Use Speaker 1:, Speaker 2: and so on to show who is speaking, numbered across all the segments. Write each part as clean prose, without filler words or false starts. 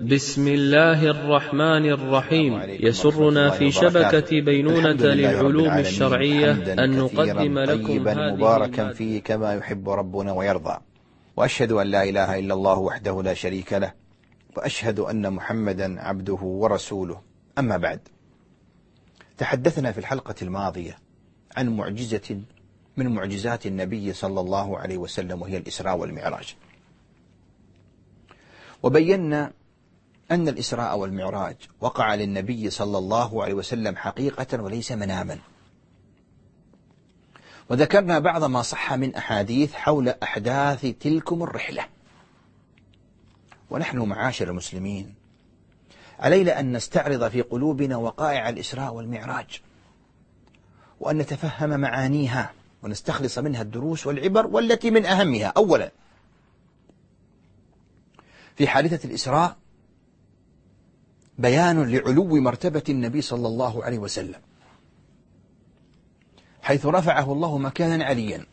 Speaker 1: بسم الله الرحمن الرحيم. يسرنا في شبكة بينونة للعلوم الشرعية أن نقدم لكم هذه
Speaker 2: مباركا فيه كما يحب ربنا ويرضى، وأشهد أن لا إله إلا الله وحده لا شريك له، وأشهد أن محمدا عبده ورسوله. أما بعد، تحدثنا في الحلقة الماضية عن معجزة من معجزات النبي صلى الله عليه وسلم، وهي الإسراء والمعراج، وبينا أن الإسراء والمعراج وقع للنبي صلى الله عليه وسلم حقيقة وليس مناما، وذكرنا بعض ما صح من أحاديث حول أحداث تلكم الرحلة. ونحن معاشر المسلمين علينا أن نستعرض في قلوبنا وقائع الإسراء والمعراج، وأن نتفهم معانيها ونستخلص منها الدروس والعبر، والتي من أهمها أولا في حادثة الإسراء بيان لعلو مرتبة النبي صلى الله عليه وسلم، حيث رفعه الله مكانا عليا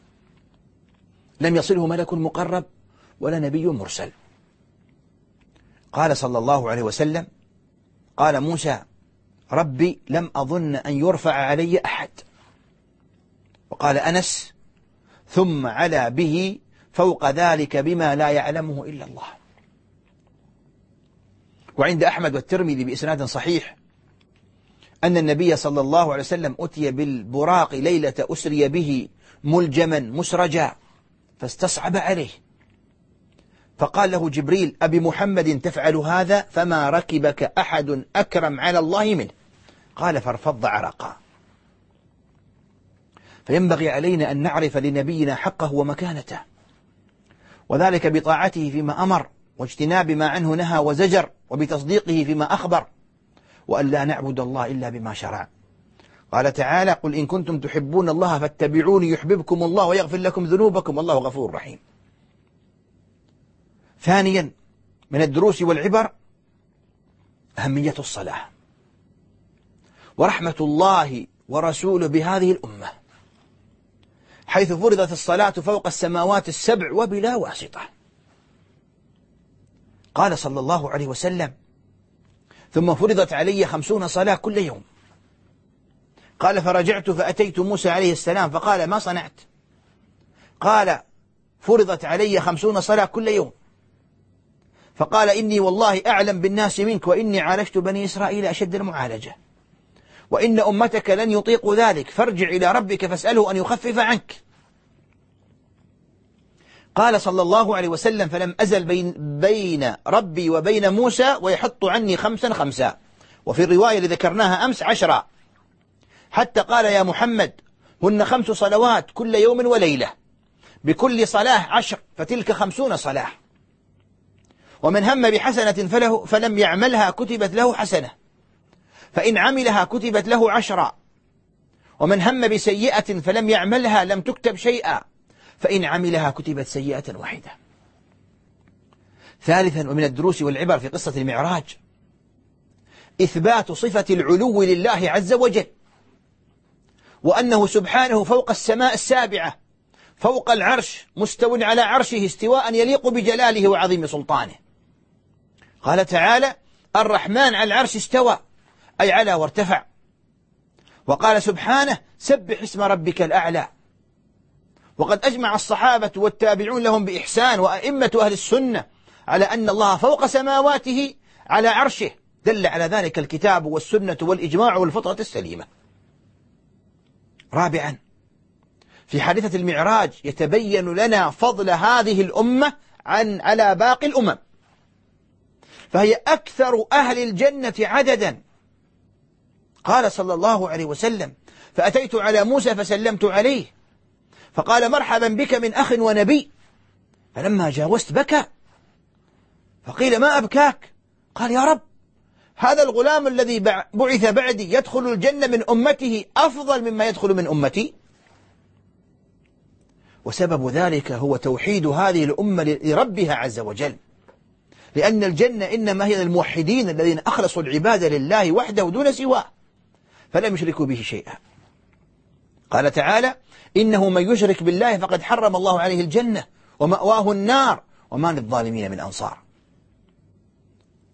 Speaker 2: لم يصله ملك مقرب ولا نبي مرسل. قال صلى الله عليه وسلم: قال موسى: ربي لم أظن أن يرفع علي أحد. وقال أنس: ثم علا به فوق ذلك بما لا يعلمه إلا الله. وعند أحمد والترمذي بإسناد صحيح أن النبي صلى الله عليه وسلم أتي بالبراق ليلة أسري به ملجما مسرجا فاستصعب عليه، فقال له جبريل: أبي محمد تفعل هذا؟ فما ركبك أحد أكرم على الله منه. قال: فارفض عرقا. فينبغي علينا أن نعرف لنبينا حقه ومكانته، وذلك بطاعته فيما أمر، واجتناب ما عنه نهى وزجر، وبتصديقه فيما أخبر، وأن لا نعبد الله إلا بما شرع. قال تعالى: قل إن كنتم تحبون الله فاتبعوني يحببكم الله ويغفر لكم ذنوبكم والله غفور رحيم. ثانيا من الدروس والعبر أهمية الصلاة ورحمة الله ورسوله بهذه الأمة، حيث فرضت الصلاة فوق السماوات السبع وبلا واسطة. قال صلى الله عليه وسلم: ثم فرضت علي 50 صلاة كل يوم. قال: فرجعت فأتيت موسى عليه السلام فقال: ما صنعت؟ قال: فرضت علي 50 صلاة كل يوم. فقال: إني والله أعلم بالناس منك، وإني عالجت بني إسرائيل أشد المعالجة، وإن أمتك لن يطيقوا ذلك، فارجع إلى ربك فاسأله أن يخفف عنك. قال صلى الله عليه وسلم: فلم أزل بين ربي وبين موسى ويحط عني 5 5، وفي الرواية اللي ذكرناها أمس 10، حتى قال: يا محمد هن 5 صلوات كل يوم وليلة، بكل صلاة 10، فتلك 50 صلاة. ومن هم بحسنة فلم يعملها كتبت له حسنة، فإن عملها كتبت له 10، ومن هم بسيئة فلم يعملها لم تكتب شيئا، فإن عملها كتبت سيئة واحدة. ثالثا ومن الدروس والعبر في قصة المعراج إثبات صفة العلو لله عز وجل، وأنه سبحانه فوق السماء السابعة فوق العرش مستو على عرشه استواء يليق بجلاله وعظيم سلطانه. قال تعالى: الرحمن على العرش استوى، أي على وارتفع. وقال سبحانه: سبح اسم ربك الأعلى. وقد أجمع الصحابة والتابعون لهم بإحسان وأئمة أهل السنة على أن الله فوق سماواته على عرشه، دل على ذلك الكتاب والسنة والإجماع والفطرة السليمة. رابعا في حادثة المعراج يتبين لنا فضل هذه الأمة على باقي الأمم، فهي أكثر أهل الجنة عددا. قال صلى الله عليه وسلم: فأتيت على موسى فسلمت عليه، فقال: مرحبا بك من أخ ونبي. فلما جاوزت بكى، فقيل: ما أبكاك؟ قال: يا رب، هذا الغلام الذي بعث بعدي يدخل الجنة من أمته أفضل مما يدخل من أمتي. وسبب ذلك هو توحيد هذه الأمة لربها عز وجل، لأن الجنة إنما هي للموحدين الذين أخلصوا العبادة لله وحده دون سواه، فلم يشركوا به شيئا. قال تعالى: إنه من يشرك بالله فقد حرم الله عليه الجنة ومأواه النار وما للظالمين من أنصار.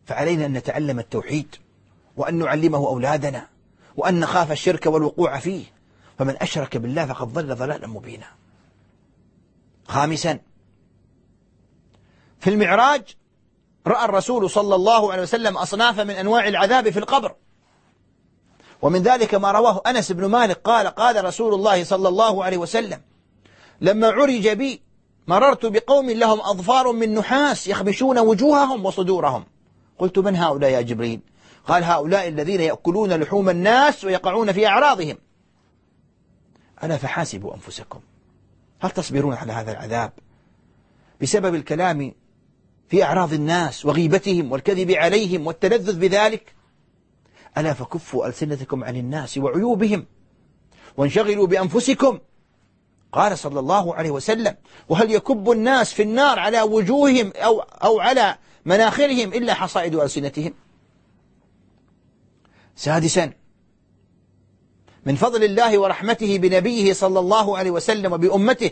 Speaker 2: فعلينا أن نتعلم التوحيد، وأن نعلمه أولادنا، وأن نخاف الشرك والوقوع فيه، فمن أشرك بالله فقد ضل ضلالا مبينا. خامسا، في المعراج رأى الرسول صلى الله عليه وسلم أصنافا من أنواع العذاب في القبر، ومن ذلك ما رواه أنس بن مالك قال: قال رسول الله صلى الله عليه وسلم: لما عرج بي مررت بقوم لهم أظفار من نحاس يخبشون وجوههم وصدورهم، قلت: من هؤلاء يا جبريل؟ قال: هؤلاء الذين يأكلون لحوم الناس ويقعون في أعراضهم. ألا فحاسبوا أنفسكم، هل تصبرون على هذا العذاب بسبب الكلام في أعراض الناس وغيبتهم والكذب عليهم والتلذذ بذلك؟ ألا فكفوا ألسنتكم عن الناس وعيوبهم وانشغلوا بأنفسكم. قال صلى الله عليه وسلم: وهل يكب الناس في النار على وجوههم أو على مناخرهم إلا حصائد ألسنتهم؟ سادسا، من فضل الله ورحمته بنبيه صلى الله عليه وسلم وبأمته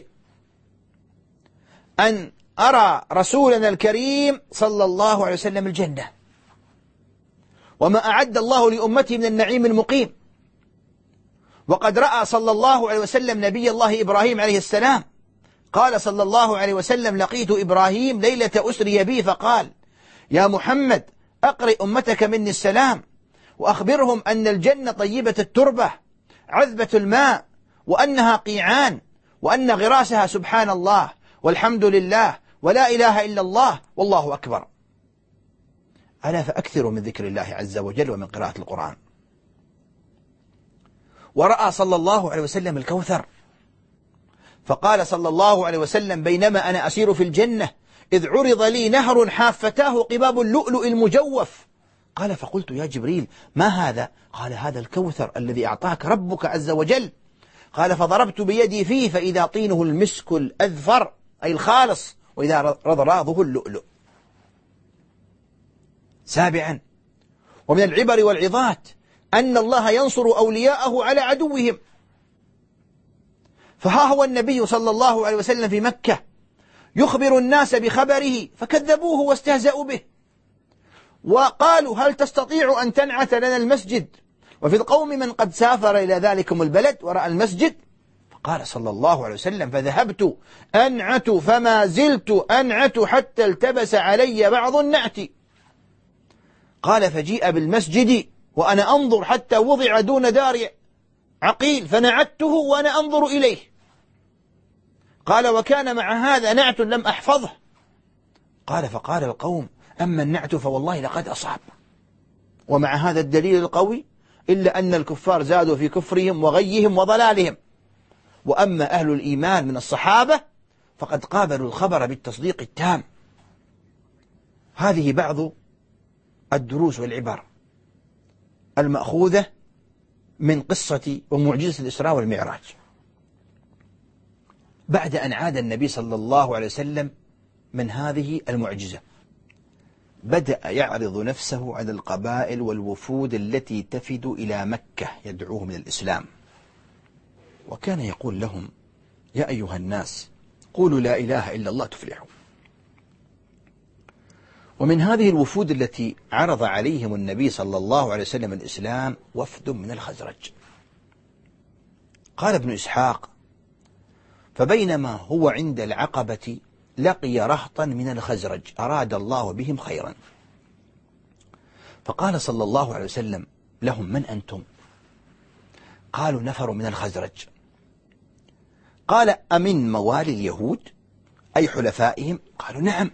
Speaker 2: أن أرى رسولنا الكريم صلى الله عليه وسلم الجنة، وما أعد الله لأمته من النعيم المقيم. وقد رأى صلى الله عليه وسلم نبي الله إبراهيم عليه السلام. قال صلى الله عليه وسلم: لقيت إبراهيم ليلة أسري بي فقال: يا محمد أقرئ أمتك مني السلام، وأخبرهم أن الجنة طيبة التربة عذبة الماء، وأنها قيعان، وأن غراسها سبحان الله والحمد لله ولا إله إلا الله والله أكبر. ألا فأكثروا من ذكر الله عز وجل ومن قراءة القرآن. ورأى صلى الله عليه وسلم الكوثر، فقال صلى الله عليه وسلم: بينما أنا أسير في الجنة إذ عرض لي نهر حافتاه قباب اللؤلؤ المجوف. قال: فقلت: يا جبريل ما هذا؟ قال: هذا الكوثر الذي أعطاك ربك عز وجل. قال: فضربت بيدي فيه فإذا طينه المسك الأذفر أي الخالص، وإذا رضراضه اللؤلؤ. سابعا، ومن العبر والعظات أن الله ينصر أولياءه على عدوهم. فها هو النبي صلى الله عليه وسلم في مكة يخبر الناس بخبره فكذبوه واستهزأوا به، وقالوا: هل تستطيع أن تنعت لنا المسجد؟ وفي القوم من قد سافر إلى ذلكم البلد ورأى المسجد. فقال صلى الله عليه وسلم: فذهبت أنعت فما زلت أنعت حتى التبس علي بعض النعت. قال: فجيء بالمسجد وأنا أنظر حتى وضع دون دار عقيل فنعته وأنا أنظر إليه. قال: وكان مع هذا نعت لم أحفظه. قال: فقال القوم: أما النعت فوالله لقد أصاب. ومع هذا الدليل القوي إلا أن الكفار زادوا في كفرهم وغيهم وضلالهم. وأما أهل الإيمان من الصحابة فقد قابلوا الخبر بالتصديق التام. هذه بعض الدروس والعبر المأخوذة من قصة ومعجزة الإسراء والمعراج. بعد أن عاد النبي صلى الله عليه وسلم من هذه المعجزة بدأ يعرض نفسه على القبائل والوفود التي تفد إلى مكة يدعوهم إلى الإسلام، وكان يقول لهم: يا أيها الناس قولوا لا إله إلا الله تفلحوا. ومن هذه الوفود التي عرض عليهم النبي صلى الله عليه وسلم الإسلام وفد من الخزرج. قال ابن إسحاق: فبينما هو عند العقبة لقي رهطا من الخزرج أراد الله بهم خيرا، فقال صلى الله عليه وسلم لهم: من أنتم؟ قالوا: نفر من الخزرج. قال: أمن موالي اليهود أي حلفائهم؟ قالوا: نعم.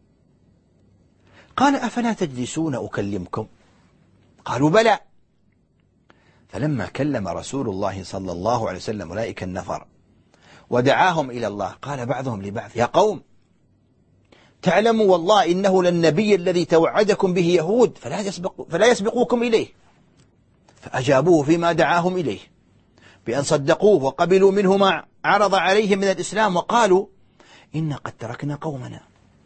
Speaker 2: قال: أفلا تجلسون أكلمكم؟ قالوا: بلى. فلما كلم رسول الله صلى الله عليه وسلم أولئك النفر ودعاهم إلى الله قال بعضهم لبعض: يا قوم تعلموا والله إنه للنبي الذي توعدكم به يهود فلا يسبقوكم إليه. فأجابوه فيما دعاهم إليه بأن صدقوه وقبلوا منه ما عرض عليهم من الإسلام، وقالوا: إن قد تركنا قومنا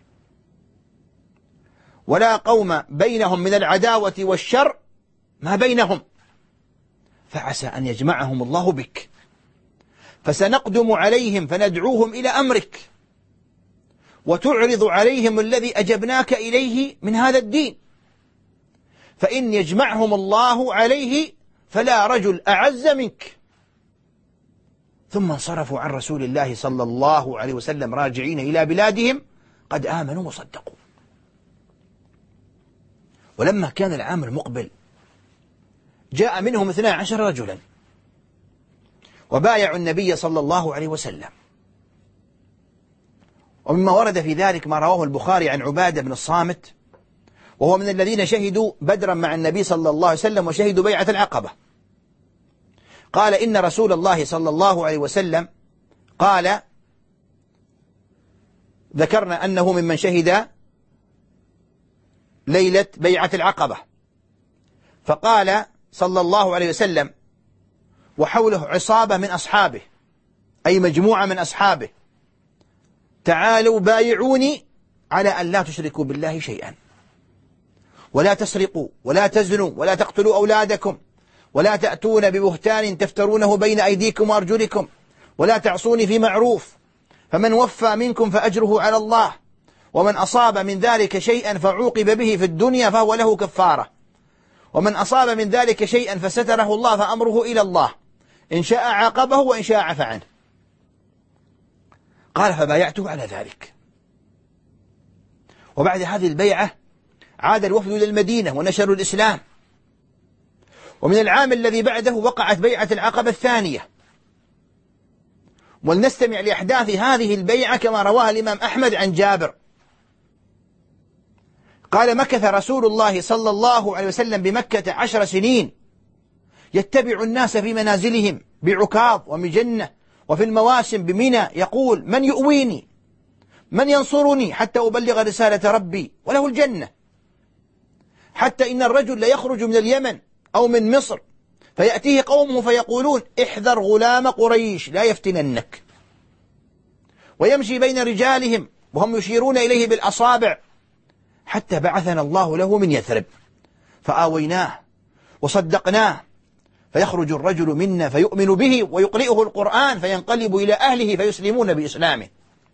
Speaker 2: ولا قوم بينهم من العداوة والشر ما بينهم، فعسى أن يجمعهم الله بك، فسنقدم عليهم فندعوهم إلى أمرك وتعرض عليهم الذي أجبناك إليه من هذا الدين، فإن يجمعهم الله عليه فلا رجل أعز منك. ثم انصرفوا عن رسول الله صلى الله عليه وسلم راجعين إلى بلادهم قد آمنوا وصدقوا. ولما كان العام المقبل جاء منهم 12 رجلا وبايعوا النبي صلى الله عليه وسلم. ومما ورد في ذلك ما رواه البخاري عن عبادة بن الصامت، وهو من الذين شهدوا بدرا مع النبي صلى الله عليه وسلم وشهدوا بيعة العقبة. قال إن رسول الله صلى الله عليه وسلم قال، ذكرنا أنه ممن شهد ليلة بيعة العقبة، فقال صلى الله عليه وسلم وحوله عصابة من أصحابه، أي مجموعة من أصحابه: تعالوا بايعوني على أن لا تشركوا بالله شيئا، ولا تسرقوا، ولا تزنوا، ولا تقتلوا أولادكم، ولا تأتون ببهتان تفترونه بين أيديكم وأرجلكم، ولا تعصوني في معروف، فمن وفى منكم فأجره على الله، ومن أصاب من ذلك شيئا فعوقب به في الدنيا فهو له كفارة، ومن أصاب من ذلك شيئا فستره الله فأمره إلى الله، إن شاء عاقبه وإن شاء عفى عنه. قال فبايعته على ذلك. وبعد هذه البيعة عاد الوفد إلى المدينة ونشروا الإسلام. ومن العام الذي بعده وقعت بيعة العقبة الثانية. ولنستمع لأحداث هذه البيعة كما رواها الإمام أحمد عن جابر قال: مكث رسول الله صلى الله عليه وسلم بمكة 10 سنين يتبع الناس في منازلهم بعكاظ ومجنة، وفي المواسم بمنى، يقول: من يؤويني، من ينصرني حتى أبلغ رسالة ربي وله الجنة. حتى إن الرجل ليخرج من اليمن أو من مصر فيأتيه قومه فيقولون: احذر غلام قريش لا يفتننك، ويمشي بين رجالهم وهم يشيرون إليه بالأصابع، حتى بعثنا الله له من يثرب فآويناه وصدقناه، فيخرج الرجل منا فيؤمن به ويقرئه القرآن فينقلب إلى أهله فيسلمون بإسلامه،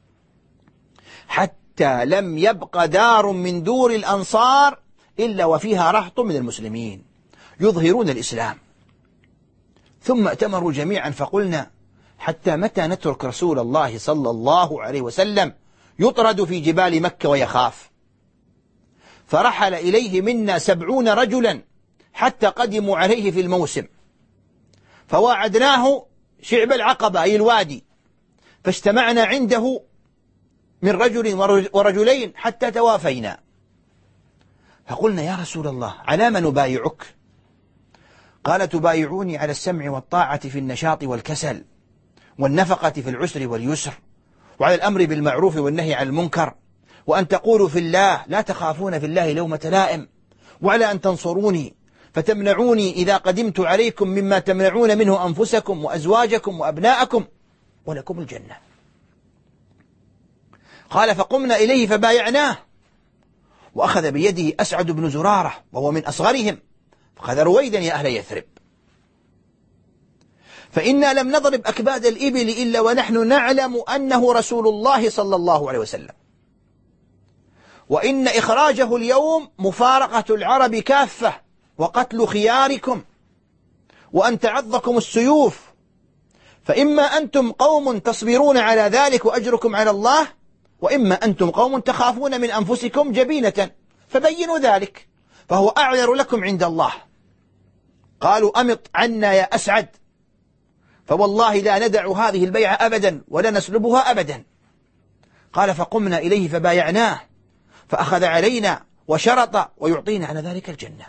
Speaker 2: حتى لم يبق دار من دور الأنصار إلا وفيها رهط من المسلمين يظهرون الإسلام. ثم ائتمروا جميعا فقلنا: حتى متى نترك رسول الله صلى الله عليه وسلم يطرد في جبال مكة ويخاف؟ فرحل إليه منا 70 رجلا حتى قدموا عليه في الموسم، فواعدناه شعب العقبة أي الوادي، فاجتمعنا عنده من رجل ورجلين حتى توافينا. فقلنا: يا رسول الله على ما نبايعك؟ قال: تبايعوني على السمع والطاعة في النشاط والكسل، والنفقة في العسر واليسر، وعلى الأمر بالمعروف والنهي عن المنكر، وأن تقولوا في الله لا تخافون في الله لومة لائم، وعلى أن تنصروني فتمنعوني إذا قدمت عليكم مما تمنعون منه أنفسكم وأزواجكم وأبناءكم، ولكم الجنة. قال: فقمنا إليه فبايعناه، وأخذ بيده أسعد بن زرارة وهو من أصغرهم، فقال: رويدا يا أهل يثرب، فإنا لم نضرب أكباد الإبل إلا ونحن نعلم أنه رسول الله صلى الله عليه وسلم، وإن إخراجه اليوم مفارقة العرب كافة وقتل خياركم وأن تعضكم السيوف، فإما أنتم قوم تصبرون على ذلك وأجركم على الله، وإما أنتم قوم تخافون من أنفسكم جبينة فبينوا ذلك فهو أعذر لكم عند الله. قالوا: أمط عنا يا أسعد، فوالله لا ندع هذه البيعة أبدا ولا نسلبها أبدا. قال: فقمنا إليه فبايعناه، فأخذ علينا وشرط ويعطينا على ذلك الجنة.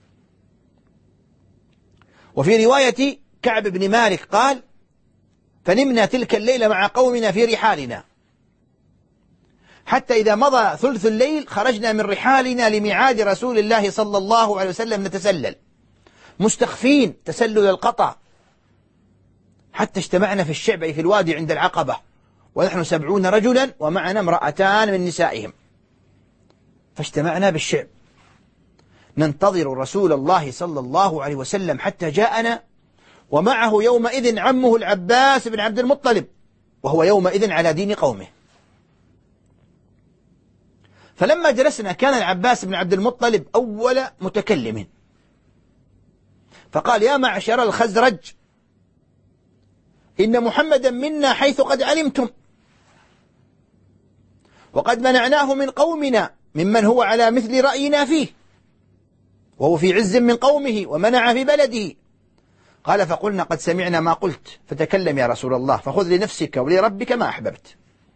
Speaker 2: وفي رواية كعب بن مالك قال: فنمنا تلك الليلة مع قومنا في رحالنا، حتى إذا مضى ثلث الليل خرجنا من رحالنا لميعاد رسول الله صلى الله عليه وسلم نتسلل مستخفين تسلل القطع، حتى اجتمعنا في الشعب في الوادي عند العقبة ونحن 70 رجلا ومعنا امرأتان من نسائهم، فاجتمعنا بالشعب ننتظر رسول الله صلى الله عليه وسلم حتى جاءنا، ومعه يومئذ عمه العباس بن عبد المطلب، وهو يومئذ على دين قومه. فلما جلسنا كان العباس بن عبد المطلب أول متكلم، فقال: يا معشر الخزرج، إن محمدا منا حيث قد علمتم، وقد منعناه من قومنا ممن هو على مثل رأينا فيه، وهو في عز من قومه ومنع في بلده. قال: فقلنا: قد سمعنا ما قلت، فتكلم يا رسول الله، فخذ لنفسك ولربك ما أحببت.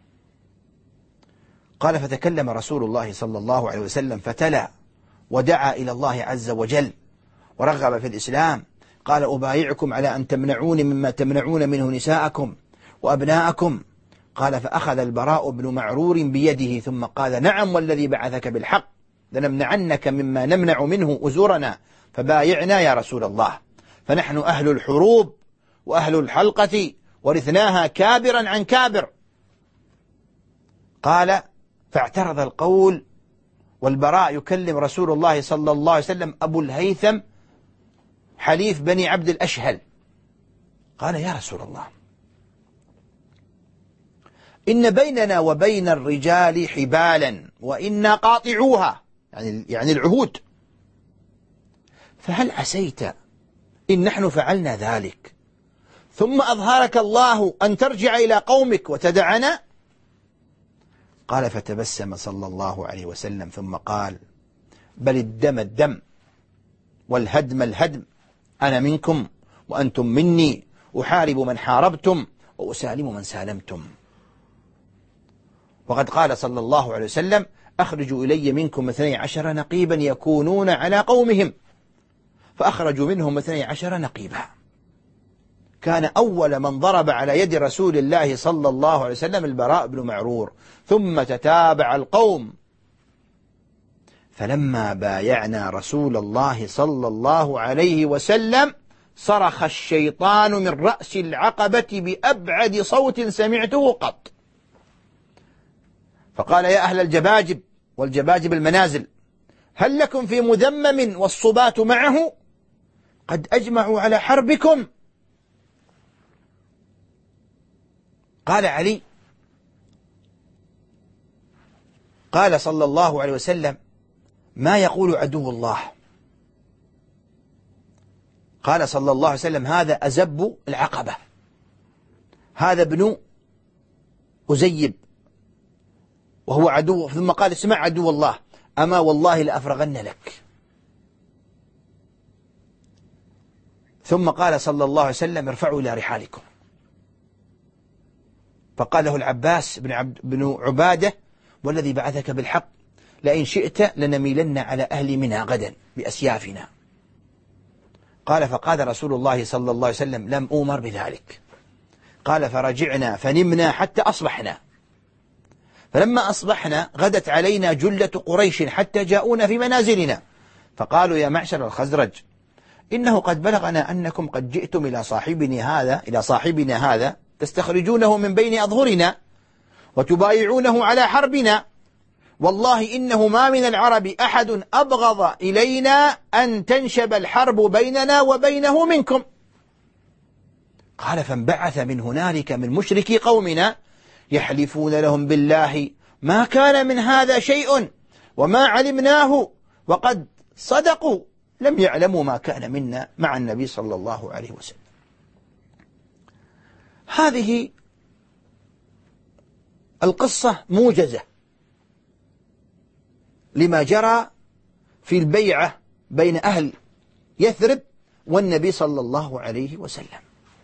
Speaker 2: قال: فتكلم رسول الله صلى الله عليه وسلم فتلا ودعا إلى الله عز وجل ورغب في الإسلام. قال: أبايعكم على أن تمنعوني مما تمنعون منه نساءكم وأبناءكم. قال: فأخذ البراء بن معرور بيده ثم قال: نعم والذي بعثك بالحق، لنمنعنك مما نمنع منه أزورنا، فبايعنا يا رسول الله، فنحن أهل الحروب وأهل الحلقة، ورثناها كابرا عن كابر. قال: فاعترض القول والبراء يكلم رسول الله صلى الله عليه وسلم أبو الهيثم حليف بني عبد الأشهل. قال: يا رسول الله، إن بيننا وبين الرجال حبالا وإنا قاطعوها، يعني العهود، فهل عسيت إن نحن فعلنا ذلك ثم أظهرك الله أن ترجع إلى قومك وتدعنا؟ قال: فتبسم صلى الله عليه وسلم ثم قال: بل الدم الدم والهدم الهدم، أنا منكم وأنتم مني، أحارب من حاربتم وأسالم من سالمتم. وقد قال صلى الله عليه وسلم: أخرجوا إلي منكم 12 نقيبا يكونون على قومهم، فأخرجوا منهم 12 نقيبا. كان أول من ضرب على يد رسول الله صلى الله عليه وسلم البراء بن معرور، ثم تتابع القوم. فلما بايعنا رسول الله صلى الله عليه وسلم صرخ الشيطان من رأس العقبة بأبعد صوت سمعته قط، فقال: يا أهل الجباجب، والجباجب المنازل، هل لكم في مذمم والصبات معه؟ قد أجمعوا على حربكم. قال علي: قال صلى الله عليه وسلم: ما يقول عدو الله؟ قال صلى الله عليه وسلم: هذا أزب العقبة، هذا ابن أزيب وهو عدو. ثم قال: اسمع عدو الله، أما والله لأفرغن لك. ثم قال صلى الله عليه وسلم: ارفعوا إلى رحالكم. فقال له العباس بن عبادة: والذي بعثك بالحق، لئن شئت لنميلن على أهل منى غدا بأسيافنا. قال: فقال رسول الله صلى الله عليه وسلم: لم أؤمر بذلك. قال: فرجعنا فنمنا حتى أصبحنا، فلما أصبحنا غدت علينا جلة قريش حتى جاءونا في منازلنا، فقالوا: يا معشر الخزرج، إنه قد بلغنا أنكم قد جئتم إلى صاحبنا هذا تستخرجونه من بين أظهرنا وتبايعونه على حربنا، والله إنه ما من العرب أحد أبغض إلينا أن تنشب الحرب بيننا وبينه منكم. قال: فانبعث من هنالك من مشركي قومنا يحلفون لهم بالله ما كان من هذا شيء وما علمناه، وقد صدقوا، لم يعلموا ما كان منا مع النبي صلى الله عليه وسلم. هذه القصة موجزة لما جرى في البيعة بين أهل يثرب والنبي صلى الله عليه وسلم.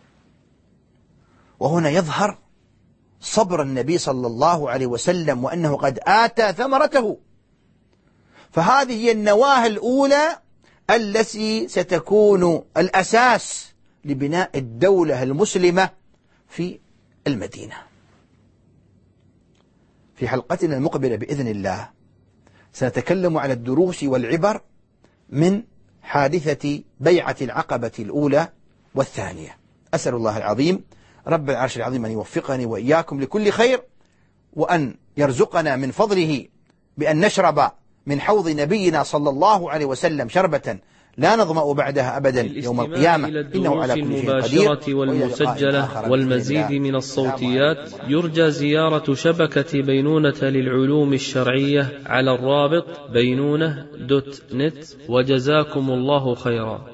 Speaker 2: وهنا يظهر صبر النبي صلى الله عليه وسلم، وأنه قد آتى ثمرته. فهذه هي النواة الأولى التي ستكون الأساس لبناء الدولة المسلمة في المدينة. في حلقتنا المقبلة بإذن الله سنتكلم على الدروس والعبر من حادثة بيعة العقبة الأولى والثانية. أسأل الله العظيم رب العرش العظيم أن يوفقني وإياكم لكل خير، وأن يرزقنا من فضله بأن نشرب من حوض نبينا صلى الله عليه وسلم شربة لا نظمأ بعدها أبدا يوم القيامة، إنه على كل شيء قدير.
Speaker 1: المباشرة والمسجلة والمزيد من الصوتيات يرجى زيارة شبكة بينونة للعلوم الشرعية على الرابط بينونة.net، وجزاكم الله خيرا.